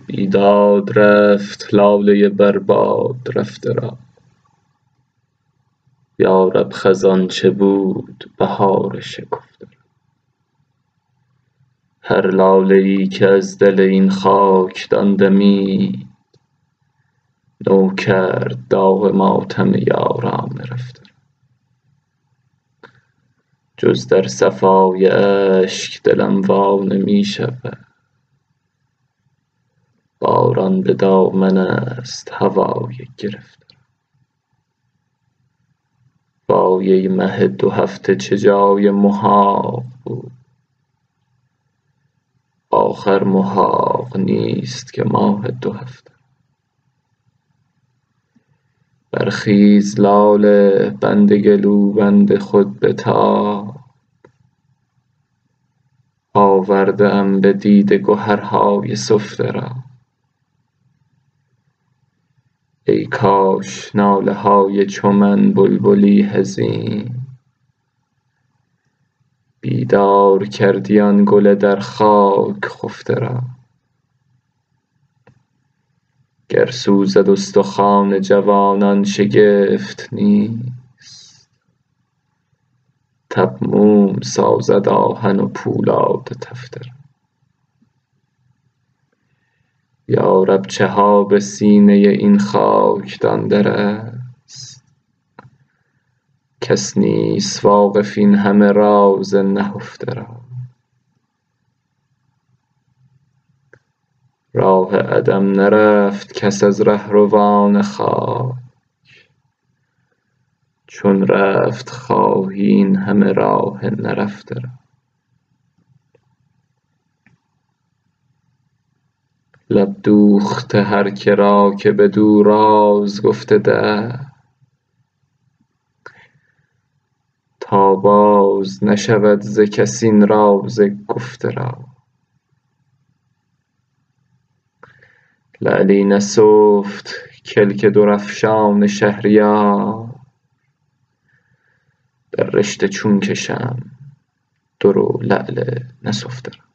بیداد رفت لاله برباد رفته را یارب خزان چه بود بهار شکفته را هر لاله ای که از دل این خاکدان دمید نو کرد داغ ماتم یاران رفته را جز در صفای اشک دلم وا نمی شود باران به دامن است هوای گرفته را وای ای مه 2 هفته چه جای محاق بود آخر محاق نیست که ماه 2 هفته برخیز لاله بند گلوبند خود بتاب آورده ام به دیده گهرهای سفته را ای کاش ناله های چو من بلبلی حزین بیدار کردی آن گل در خاک خفته را گر سوزد استخوان جوانان شگفت نیست تب موم سازد آهن و پولاد تفته را یارب چه ها به سینه این خاکدان درست کس نیست واقف این همه راز نهفته را راه عدم نرفت کس از رهروان خاک چون رفت خواهی این همه راه نرفته را لب دوخته هر که را که بدو راز گفته دهر تا باز نشود ز کس این راز گفته را لعلی نسفت کلک درافشان شهریار در رشته چون کشم در و لعل نسفته را